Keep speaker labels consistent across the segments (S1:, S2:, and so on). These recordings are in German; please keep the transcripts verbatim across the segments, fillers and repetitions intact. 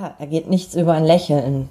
S1: Ja, da geht nichts über ein Lächeln.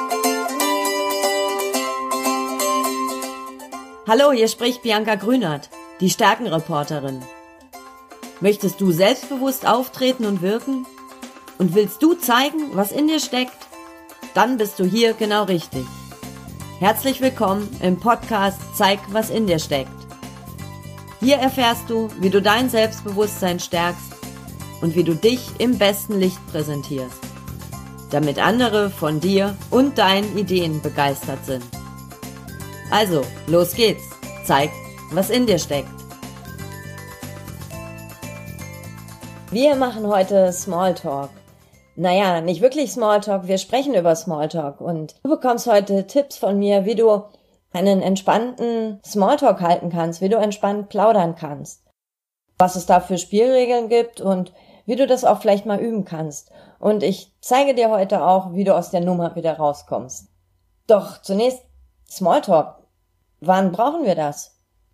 S1: Hallo, hier spricht Bianca Grünert, die Stärkenreporterin. Möchtest du selbstbewusst auftreten und wirken? Und willst du zeigen, was in dir steckt? Dann bist du hier genau richtig. Herzlich willkommen im Podcast Zeig, was in dir steckt. Hier erfährst du, wie du dein Selbstbewusstsein stärkst und wie du dich im besten Licht präsentierst, damit andere von dir und deinen Ideen begeistert sind. Also, los geht's. Zeig, was in dir steckt. Wir machen heute Smalltalk. Naja, nicht wirklich Smalltalk, wir sprechen über Smalltalk und du bekommst heute Tipps von mir, wie du einen entspannten Smalltalk halten kannst, wie du entspannt plaudern kannst, was es da für Spielregeln gibt und wie du das auch vielleicht mal üben kannst. Und ich zeige dir heute auch, wie du aus der Nummer wieder rauskommst. Doch zunächst Smalltalk. Wann brauchen wir das?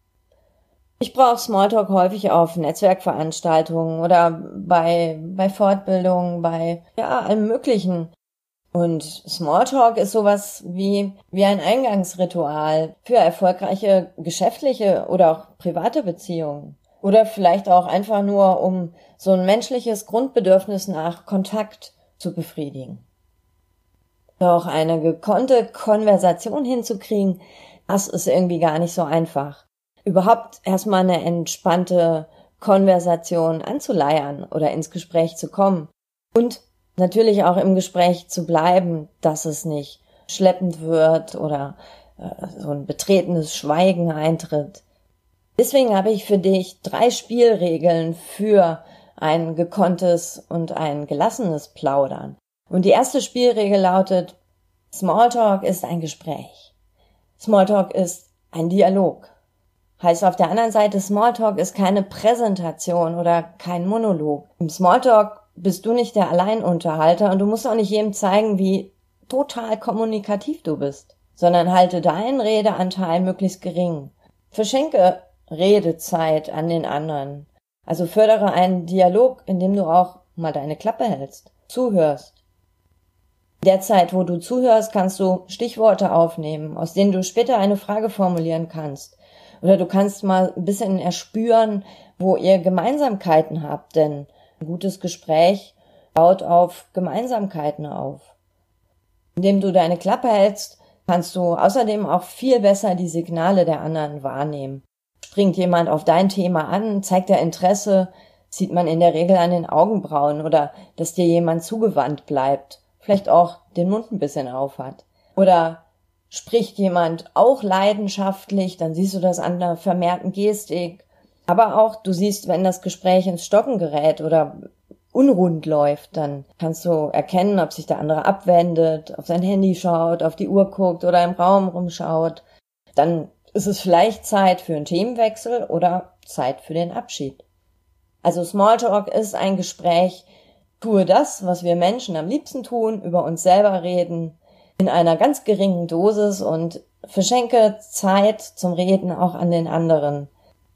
S1: Ich brauche Smalltalk häufig auf Netzwerkveranstaltungen oder bei, bei Fortbildungen, bei, ja, allem Möglichen. Und Smalltalk ist sowas wie, wie ein Eingangsritual für erfolgreiche geschäftliche oder auch private Beziehungen. Oder vielleicht auch einfach nur, um so ein menschliches Grundbedürfnis nach Kontakt zu befriedigen. Doch eine gekonnte Konversation hinzukriegen, das ist irgendwie gar nicht so einfach. Überhaupt erstmal eine entspannte Konversation anzuleiern oder ins Gespräch zu kommen. Und natürlich auch im Gespräch zu bleiben, dass es nicht schleppend wird oder äh, so ein betretenes Schweigen eintritt. Deswegen habe ich für dich drei Spielregeln für ein gekonntes und ein gelassenes Plaudern. Und die erste Spielregel lautet, Smalltalk ist ein Gespräch. Smalltalk ist ein Dialog. Heißt auf der anderen Seite, Smalltalk ist keine Präsentation oder kein Monolog. Im Smalltalk bist du nicht der Alleinunterhalter und du musst auch nicht jedem zeigen, wie total kommunikativ du bist, sondern halte deinen Redeanteil möglichst gering. Verschenke Redezeit an den anderen. Also fördere einen Dialog, in dem du auch mal deine Klappe hältst, zuhörst. In der Zeit, wo du zuhörst, kannst du Stichworte aufnehmen, aus denen du später eine Frage formulieren kannst. Oder du kannst mal ein bisschen erspüren, wo ihr Gemeinsamkeiten habt, denn ein gutes Gespräch baut auf Gemeinsamkeiten auf. Indem du deine Klappe hältst, kannst du außerdem auch viel besser die Signale der anderen wahrnehmen. Springt jemand auf dein Thema an, zeigt er Interesse, sieht man in der Regel an den Augenbrauen oder dass dir jemand zugewandt bleibt, vielleicht auch den Mund ein bisschen auf hat. Oder spricht jemand auch leidenschaftlich, dann siehst du das an der vermehrten Gestik. Aber auch, du siehst, wenn das Gespräch ins Stocken gerät oder unrund läuft, dann kannst du erkennen, ob sich der andere abwendet, auf sein Handy schaut, auf die Uhr guckt oder im Raum rumschaut. Dann ist es vielleicht Zeit für einen Themenwechsel oder Zeit für den Abschied. Also Smalltalk ist ein Gespräch, tue das, was wir Menschen am liebsten tun, über uns selber reden, in einer ganz geringen Dosis und verschenke Zeit zum Reden auch an den anderen.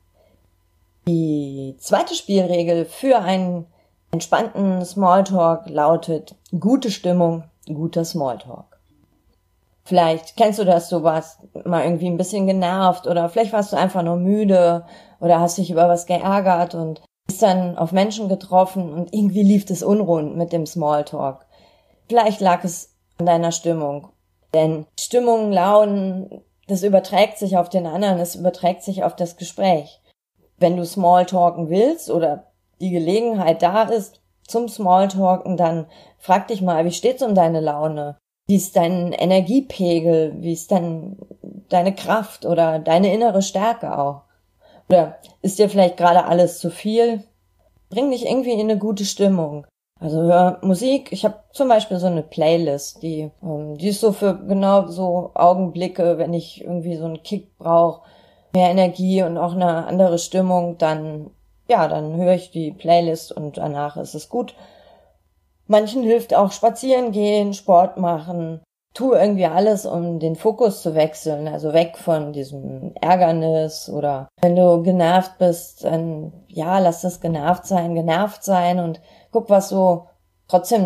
S1: Die zweite Spielregel für einen entspannten Smalltalk lautet gute Stimmung, guter Smalltalk. Vielleicht kennst du das, du warst mal irgendwie ein bisschen genervt oder vielleicht warst du einfach nur müde oder hast dich über was geärgert und bist dann auf Menschen getroffen und irgendwie lief es unrund mit dem Smalltalk. Vielleicht lag es an deiner Stimmung, denn Stimmung, Launen, das überträgt sich auf den anderen, es überträgt sich auf das Gespräch. Wenn du Smalltalken willst oder die Gelegenheit da ist zum Smalltalken, dann frag dich mal, wie steht's um deine Laune? Wie ist dein Energiepegel? Wie ist dein, deine Kraft oder deine innere Stärke auch? Oder ist dir vielleicht gerade alles zu viel? Bring dich irgendwie in eine gute Stimmung. Also hör Musik. Ich habe zum Beispiel so eine Playlist, die, ähm, die ist so für genau so Augenblicke, wenn ich irgendwie so einen Kick brauche, mehr Energie und auch eine andere Stimmung, dann, ja, dann höre ich die Playlist und danach ist es gut. Manchen hilft auch spazieren gehen, Sport machen. Tu irgendwie alles, um den Fokus zu wechseln, also weg von diesem Ärgernis oder wenn du genervt bist, dann ja, lass das genervt sein, genervt sein und guck, was so trotzdem noch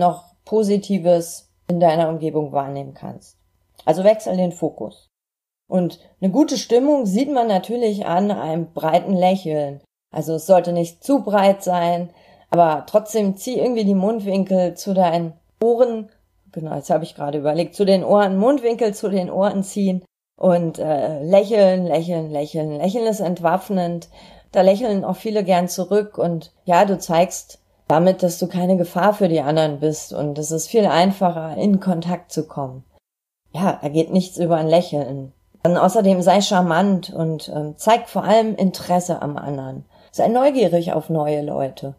S1: Positives in deiner Umgebung wahrnehmen kannst. Also wechsel den Fokus. Und eine gute Stimmung sieht man natürlich an einem breiten Lächeln. Also es sollte nicht zu breit sein, aber trotzdem zieh irgendwie die Mundwinkel zu deinen Ohren. Genau, jetzt habe ich gerade überlegt, zu den Ohren, Mundwinkel zu den Ohren ziehen und äh, lächeln, lächeln, lächeln. Lächeln ist entwaffnend. Da lächeln auch viele gern zurück und ja, du zeigst damit, dass du keine Gefahr für die anderen bist und es ist viel einfacher, in Kontakt zu kommen. Ja, da geht nichts über ein Lächeln. Dann außerdem sei charmant und ähm, zeig vor allem Interesse am anderen. Sei neugierig auf neue Leute.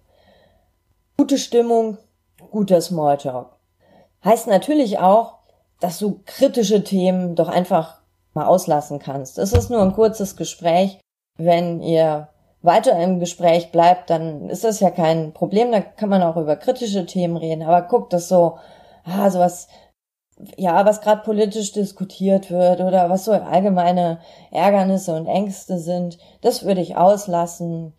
S1: Gute Stimmung, guter Smalltalk. Heißt natürlich auch, dass du kritische Themen doch einfach mal auslassen kannst. Es ist nur ein kurzes Gespräch. Wenn ihr weiter im Gespräch bleibt, dann ist das ja kein Problem. Da kann man auch über kritische Themen reden. Aber guckt, dass so, ah, sowas, ja, was gerade politisch diskutiert wird oder was so allgemeine Ärgernisse und Ängste sind, das würde ich auslassen.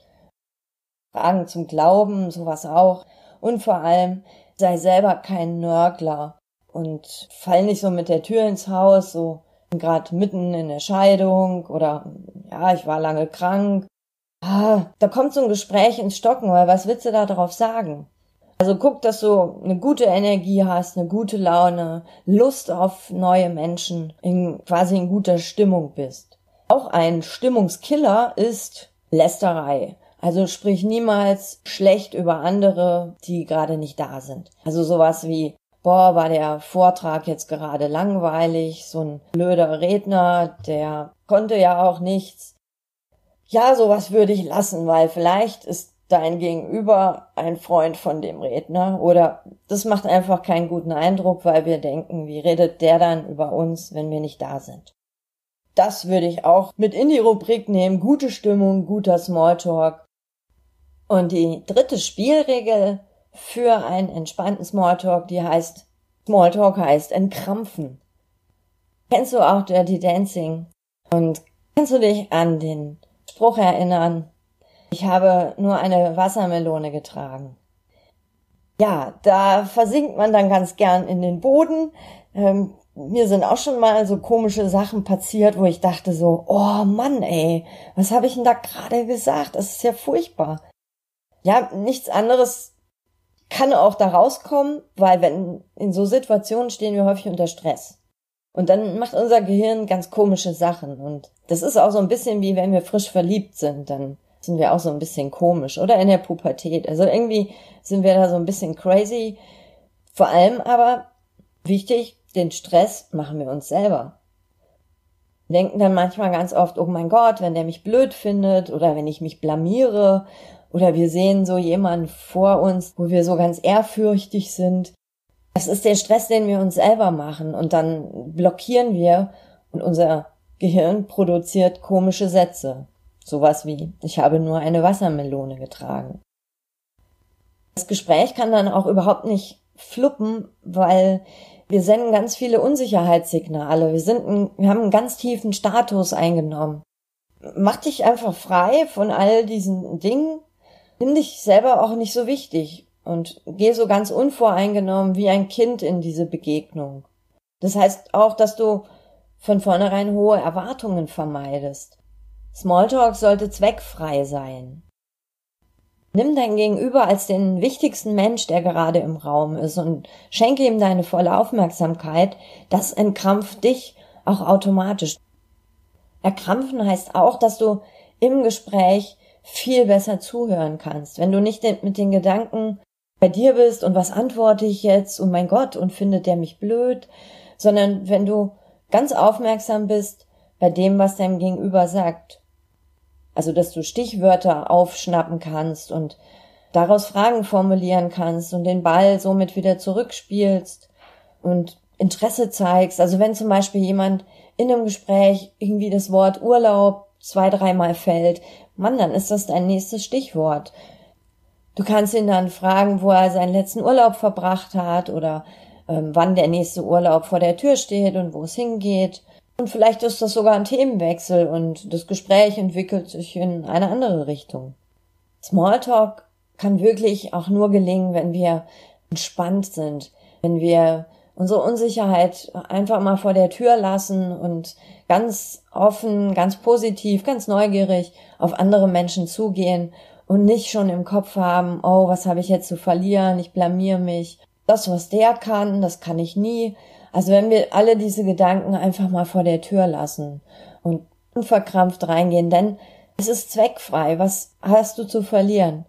S1: Fragen zum Glauben, sowas auch. Und vor allem, sei selber kein Nörgler und fall nicht so mit der Tür ins Haus, so gerade mitten in der Scheidung oder ja, ich war lange krank. Ah, da kommt so ein Gespräch ins Stocken, weil was willst du da drauf sagen? Also guck, dass du eine gute Energie hast, eine gute Laune, Lust auf neue Menschen, in quasi in guter Stimmung bist. Auch ein Stimmungskiller ist Lästerei. Also sprich niemals schlecht über andere, die gerade nicht da sind. Also sowas wie, boah, war der Vortrag jetzt gerade langweilig, so ein blöder Redner, der konnte ja auch nichts. Ja, sowas würde ich lassen, weil vielleicht ist dein Gegenüber ein Freund von dem Redner oder das macht einfach keinen guten Eindruck, weil wir denken, wie redet der dann über uns, wenn wir nicht da sind. Das würde ich auch mit in die Rubrik nehmen, gute Stimmung, guter Smalltalk. Und die dritte Spielregel für einen entspannten Smalltalk, die heißt, Smalltalk heißt entkrampfen. Kennst du auch Dirty Dancing? Und kannst du dich an den Spruch erinnern, ich habe nur eine Wassermelone getragen. Ja, da versinkt man dann ganz gern in den Boden. Ähm, mir sind auch schon mal so komische Sachen passiert, wo ich dachte so, oh Mann, ey, was habe ich denn da gerade gesagt? Das ist ja furchtbar. Ja, nichts anderes kann auch da rauskommen, weil wenn in so Situationen stehen wir häufig unter Stress. Und dann macht unser Gehirn ganz komische Sachen. Und das ist auch so ein bisschen wie wenn wir frisch verliebt sind, dann sind wir auch so ein bisschen komisch. Oder in der Pubertät. Also irgendwie sind wir da so ein bisschen crazy. Vor allem aber wichtig, den Stress machen wir uns selber. Wir denken dann manchmal ganz oft, oh mein Gott, wenn der mich blöd findet oder wenn ich mich blamiere. Oder wir sehen so jemanden vor uns, wo wir so ganz ehrfürchtig sind. Das ist der Stress, den wir uns selber machen. Und dann blockieren wir und unser Gehirn produziert komische Sätze. Sowas wie, ich habe nur eine Wassermelone getragen. Das Gespräch kann dann auch überhaupt nicht fluppen, weil wir senden ganz viele Unsicherheitssignale. Wir sind ein, wir haben einen ganz tiefen Status eingenommen. Mach dich einfach frei von all diesen Dingen. Nimm dich selber auch nicht so wichtig und geh so ganz unvoreingenommen wie ein Kind in diese Begegnung. Das heißt auch, dass du von vornherein hohe Erwartungen vermeidest. Smalltalk sollte zweckfrei sein. Nimm dein Gegenüber als den wichtigsten Mensch, der gerade im Raum ist und schenke ihm deine volle Aufmerksamkeit. Das entkrampft dich auch automatisch. Erkrampfen heißt auch, dass du im Gespräch viel besser zuhören kannst. Wenn du nicht mit den Gedanken bei dir bist und was antworte ich jetzt, oh mein Gott, und findet der mich blöd, sondern wenn du ganz aufmerksam bist bei dem, was dein Gegenüber sagt. Also, dass du Stichwörter aufschnappen kannst und daraus Fragen formulieren kannst und den Ball somit wieder zurückspielst und Interesse zeigst. Also, wenn zum Beispiel jemand in einem Gespräch irgendwie das Wort Urlaub zwei, dreimal fällt, Mann, dann ist das dein nächstes Stichwort. Du kannst ihn dann fragen, wo er seinen letzten Urlaub verbracht hat oder ähm, wann der nächste Urlaub vor der Tür steht und wo es hingeht. Und vielleicht ist das sogar ein Themenwechsel und das Gespräch entwickelt sich in eine andere Richtung. Smalltalk kann wirklich auch nur gelingen, wenn wir entspannt sind, wenn wir unsere Unsicherheit einfach mal vor der Tür lassen und ganz offen, ganz positiv, ganz neugierig auf andere Menschen zugehen und nicht schon im Kopf haben, oh, was habe ich jetzt zu verlieren, ich blamier mich. Das, was der kann, das kann ich nie. Also wenn wir alle diese Gedanken einfach mal vor der Tür lassen und unverkrampft reingehen, denn es ist zweckfrei. Was hast du zu verlieren?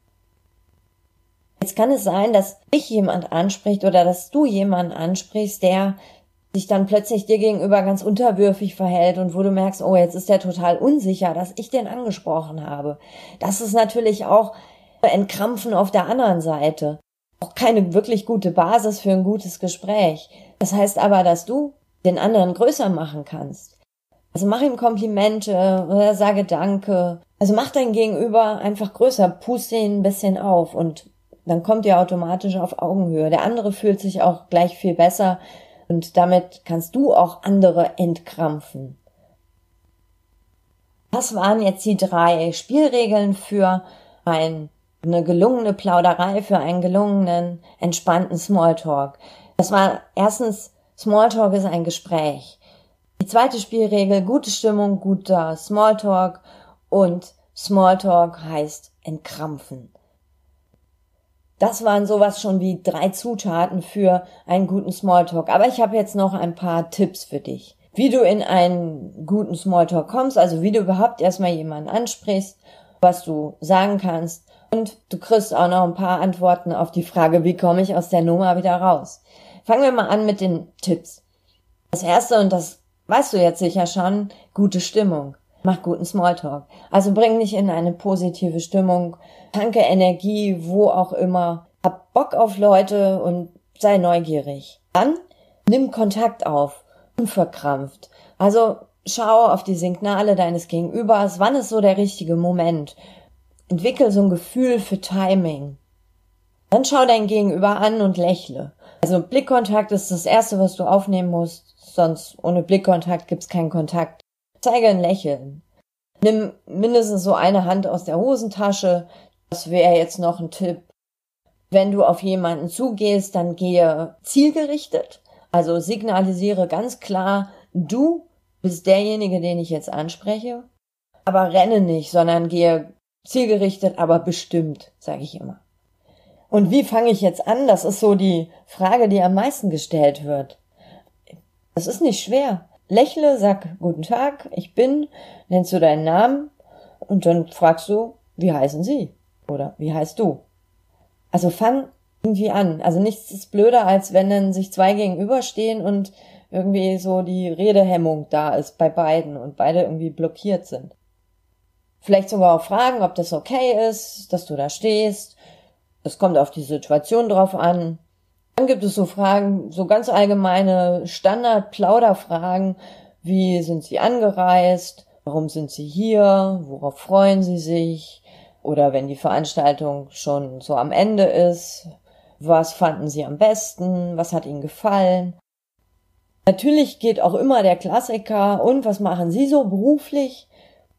S1: Jetzt kann es sein, dass dich jemand anspricht oder dass du jemanden ansprichst, der sich dann plötzlich dir gegenüber ganz unterwürfig verhält und wo du merkst, oh, jetzt ist der total unsicher, dass ich den angesprochen habe. Das ist natürlich auch Entkrampfen auf der anderen Seite. Auch keine wirklich gute Basis für ein gutes Gespräch. Das heißt aber, dass du den anderen größer machen kannst. Also mach ihm Komplimente oder sage Danke. Also mach dein Gegenüber einfach größer, puste ihn ein bisschen auf und dann kommt ihr automatisch auf Augenhöhe. Der andere fühlt sich auch gleich viel besser und damit kannst du auch andere entkrampfen. Das waren jetzt die drei Spielregeln für ein, eine gelungene Plauderei, für einen gelungenen, entspannten Smalltalk. Das war erstens, Smalltalk ist ein Gespräch. Die zweite Spielregel, gute Stimmung, guter Smalltalk und Smalltalk heißt entkrampfen. Das waren sowas schon wie drei Zutaten für einen guten Smalltalk. Aber ich habe jetzt noch ein paar Tipps für dich, wie du in einen guten Smalltalk kommst, also wie du überhaupt erstmal jemanden ansprichst, was du sagen kannst. Und du kriegst auch noch ein paar Antworten auf die Frage, wie komme ich aus der Nummer wieder raus. Fangen wir mal an mit den Tipps. Das erste, und das weißt du jetzt sicher schon, gute Stimmung. Mach guten Smalltalk. Also bring dich in eine positive Stimmung, tanke Energie, wo auch immer. Hab Bock auf Leute und sei neugierig. Dann nimm Kontakt auf, unverkrampft. Also schau auf die Signale deines Gegenübers. Wann ist so der richtige Moment? Entwickel so ein Gefühl für Timing. Dann schau dein Gegenüber an und lächle. Also Blickkontakt ist das Erste, was du aufnehmen musst. Sonst ohne Blickkontakt gibt's keinen Kontakt. Zeige ein Lächeln. Nimm mindestens so eine Hand aus der Hosentasche. Das wäre jetzt noch ein Tipp. Wenn du auf jemanden zugehst, dann gehe zielgerichtet. Also signalisiere ganz klar, du bist derjenige, den ich jetzt anspreche. Aber renne nicht, sondern gehe zielgerichtet, aber bestimmt, sage ich immer. Und wie fange ich jetzt an? Das ist so die Frage, die am meisten gestellt wird. Das ist nicht schwer. Lächle, sag guten Tag, ich bin, nennst du deinen Namen und dann fragst du, wie heißen Sie? Oder wie heißt du? Also fang irgendwie an. Also nichts ist blöder, als wenn dann sich zwei gegenüberstehen und irgendwie so die Redehemmung da ist bei beiden und beide irgendwie blockiert sind. Vielleicht sogar auch fragen, ob das okay ist, dass du da stehst. Das kommt auf die Situation drauf an. Dann gibt es so Fragen, so ganz allgemeine Standard-Plauderfragen, wie sind Sie angereist, warum sind Sie hier, worauf freuen Sie sich, oder wenn die Veranstaltung schon so am Ende ist, was fanden Sie am besten, was hat Ihnen gefallen. Natürlich geht auch immer der Klassiker, und was machen Sie so beruflich?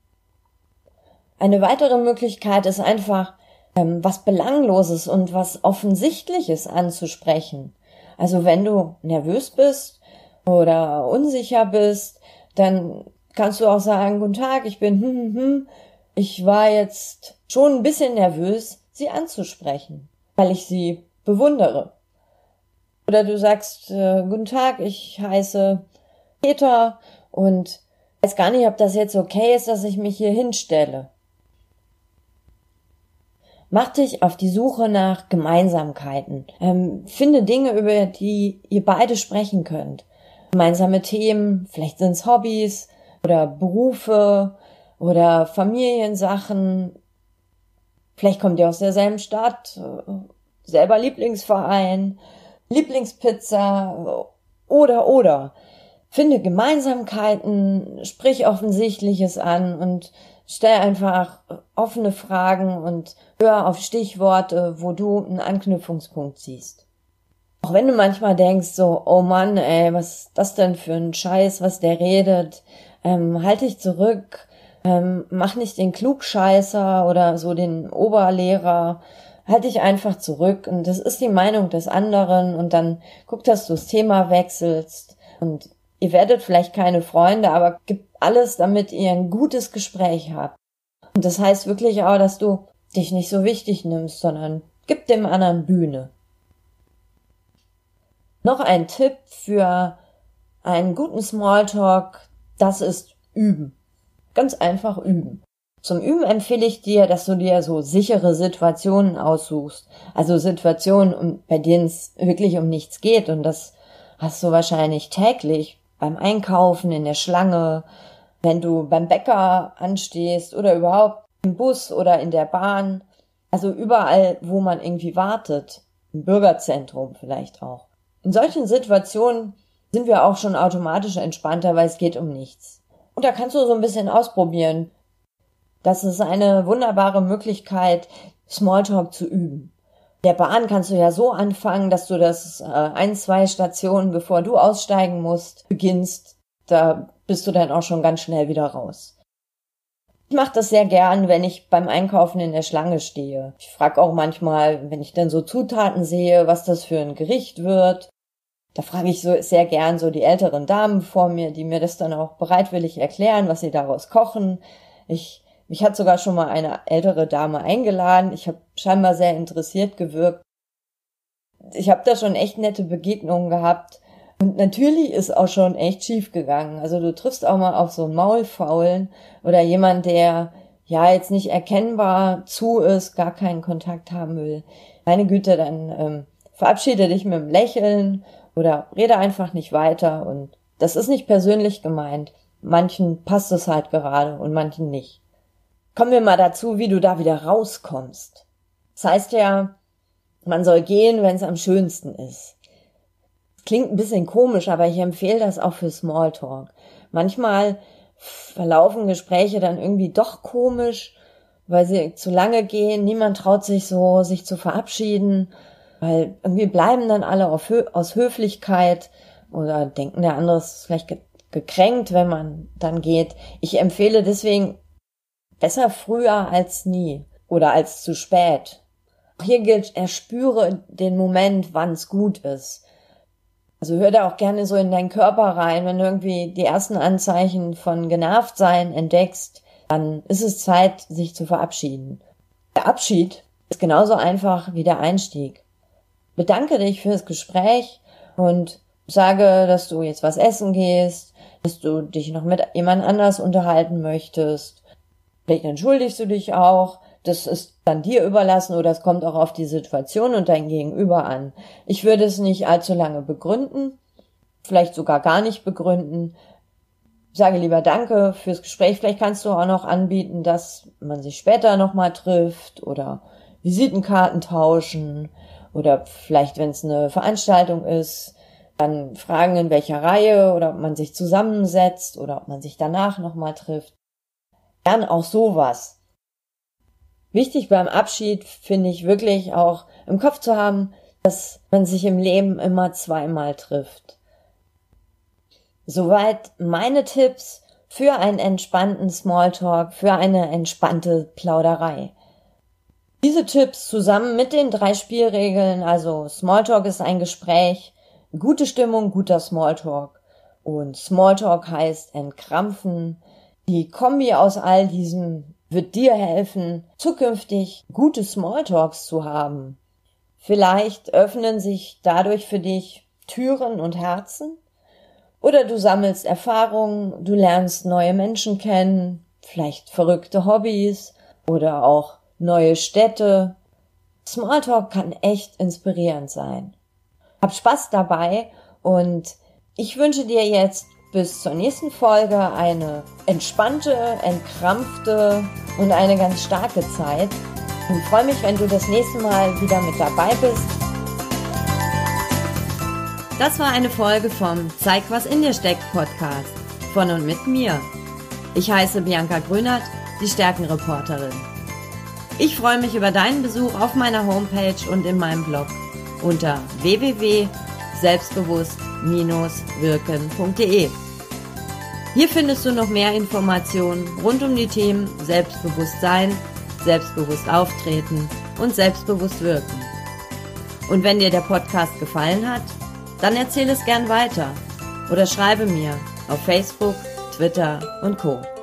S1: Eine weitere Möglichkeit ist einfach, was Belangloses und was Offensichtliches anzusprechen. Also wenn du nervös bist oder unsicher bist, dann kannst du auch sagen, guten Tag, ich bin hm, hm, hm. Ich war jetzt schon ein bisschen nervös, Sie anzusprechen, weil ich Sie bewundere. Oder du sagst, äh, guten Tag, ich heiße Peter und weiß gar nicht, ob das jetzt okay ist, dass ich mich hier hinstelle. Mach dich auf die Suche nach Gemeinsamkeiten. Ähm, finde Dinge, über die ihr beide sprechen könnt. Gemeinsame Themen, vielleicht sind es Hobbys oder Berufe oder Familiensachen. Vielleicht kommt ihr aus derselben Stadt, äh, selber Lieblingsverein, Lieblingspizza oder oder. Finde Gemeinsamkeiten, sprich Offensichtliches an und stell einfach offene Fragen und hör auf Stichworte, wo du einen Anknüpfungspunkt siehst. Auch wenn du manchmal denkst so, oh Mann, ey, was ist das denn für ein Scheiß, was der redet, ähm, halt dich zurück, ähm, mach nicht den Klugscheißer oder so den Oberlehrer, halt dich einfach zurück und das ist die Meinung des anderen und dann guck, dass du das Thema wechselst und ihr werdet vielleicht keine Freunde, aber gib alles, damit ihr ein gutes Gespräch habt. Und das heißt wirklich auch, dass du dich nicht so wichtig nimmst, sondern gib dem anderen Bühne. Noch ein Tipp für einen guten Smalltalk, das ist üben. Ganz einfach üben. Zum Üben empfehle ich dir, dass du dir so sichere Situationen aussuchst. Also Situationen, bei denen es wirklich um nichts geht. Und das hast du wahrscheinlich täglich beim Einkaufen, in der Schlange, wenn du beim Bäcker anstehst oder überhaupt im Bus oder in der Bahn. Also überall, wo man irgendwie wartet. Im Bürgerzentrum vielleicht auch. In solchen Situationen sind wir auch schon automatisch entspannter, weil es geht um nichts. Und da kannst du so ein bisschen ausprobieren. Das ist eine wunderbare Möglichkeit, Smalltalk zu üben. Der Bahn kannst du ja so anfangen, dass du das äh, ein, zwei Stationen, bevor du aussteigen musst, beginnst. Da bist du dann auch schon ganz schnell wieder raus. Ich mache das sehr gern, wenn ich beim Einkaufen in der Schlange stehe. Ich frage auch manchmal, wenn ich dann so Zutaten sehe, was das für ein Gericht wird. Da frage ich so sehr gern so die älteren Damen vor mir, die mir das dann auch bereitwillig erklären, was sie daraus kochen. Ich Mich hat sogar schon mal eine ältere Dame eingeladen. Ich habe scheinbar sehr interessiert gewirkt. Ich habe da schon echt nette Begegnungen gehabt. Und natürlich ist auch schon echt schief gegangen. Also du triffst auch mal auf so einen Maulfaulen oder jemand, der ja jetzt nicht erkennbar zu ist, gar keinen Kontakt haben will. Meine Güte, dann ähm, verabschiede dich mit einem Lächeln oder rede einfach nicht weiter. Und das ist nicht persönlich gemeint. Manchen passt es halt gerade und manchen nicht. Kommen wir mal dazu, wie du da wieder rauskommst. Das heißt ja, man soll gehen, wenn es am schönsten ist. Klingt ein bisschen komisch, aber ich empfehle das auch für Smalltalk. Manchmal verlaufen Gespräche dann irgendwie doch komisch, weil sie zu lange gehen. Niemand traut sich so, sich zu verabschieden, weil irgendwie bleiben dann alle auf Hö- aus Höflichkeit oder denken, der andere ist vielleicht ge- gekränkt, wenn man dann geht. Ich empfehle deswegen, besser früher als nie oder als zu spät. Hier gilt, erspüre den Moment, wann es gut ist. Also hör da auch gerne so in deinen Körper rein. Wenn du irgendwie die ersten Anzeichen von Genervtsein entdeckst, dann ist es Zeit, sich zu verabschieden. Der Abschied ist genauso einfach wie der Einstieg. Bedanke dich fürs Gespräch und sage, dass du jetzt was essen gehst, dass du dich noch mit jemand anders unterhalten möchtest. Vielleicht entschuldigst du dich auch, das ist dann dir überlassen oder es kommt auch auf die Situation und dein Gegenüber an. Ich würde es nicht allzu lange begründen, vielleicht sogar gar nicht begründen. Sage lieber Danke fürs Gespräch. Vielleicht kannst du auch noch anbieten, dass man sich später nochmal trifft oder Visitenkarten tauschen oder vielleicht, wenn es eine Veranstaltung ist, dann fragen, in welcher Reihe oder ob man sich zusammensetzt oder ob man sich danach nochmal trifft. Gern auch sowas. Wichtig beim Abschied finde ich wirklich auch im Kopf zu haben, dass man sich im Leben immer zweimal trifft. Soweit meine Tipps für einen entspannten Smalltalk, für eine entspannte Plauderei. Diese Tipps zusammen mit den drei Spielregeln, also Smalltalk ist ein Gespräch, gute Stimmung, guter Smalltalk und Smalltalk heißt entkrampfen. Die Kombi aus all diesem wird dir helfen, zukünftig gute Smalltalks zu haben. Vielleicht öffnen sich dadurch für dich Türen und Herzen oder du sammelst Erfahrungen, du lernst neue Menschen kennen, vielleicht verrückte Hobbys oder auch neue Städte. Smalltalk kann echt inspirierend sein. Hab Spaß dabei und ich wünsche dir jetzt bis zur nächsten Folge eine entspannte, entkrampfte und eine ganz starke Zeit und freue mich, wenn du das nächste Mal wieder mit dabei bist. Das war eine Folge vom Zeig, was in dir steckt Podcast von und mit mir. Ich heiße Bianca Grünert, die Stärkenreporterin. Ich freue mich über deinen Besuch auf meiner Homepage und in meinem Blog unter w w w punkt selbstbewusst wirken punkt de. Hier findest du noch mehr Informationen rund um die Themen Selbstbewusstsein, selbstbewusst auftreten und selbstbewusst wirken. Und wenn dir der Podcast gefallen hat, dann erzähle es gern weiter oder schreibe mir auf Facebook, Twitter und Co.